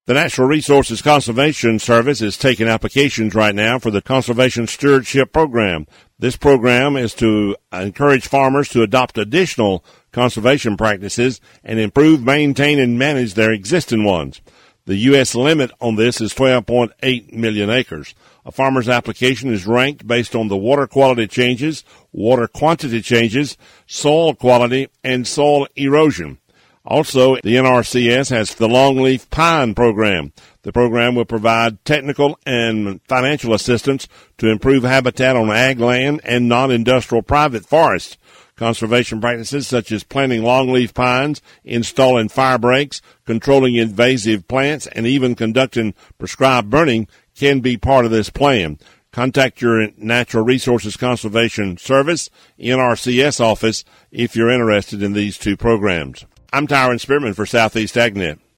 The Natural Resources Conservation Service is taking applications right now for the Conservation Stewardship Program. This program is to encourage farmers to adopt additional conservation practices and improve, maintain, and manage their existing ones. The U.S. limit on this is 12.8 million acres. A farmer's application is ranked based on the water quality changes, water quantity changes, soil quality, and soil erosion. Also, the NRCS has the Longleaf Pine Program. The program will provide technical and financial assistance to improve habitat on ag land and non-industrial private forests. Conservation practices such as planting longleaf pines, installing fire breaks, controlling invasive plants, and even conducting prescribed burning can be part of this plan. Contact your Natural Resources Conservation Service, NRCS office, if you're interested in these two programs. I'm Tyron Spearman for Southeast AgNet.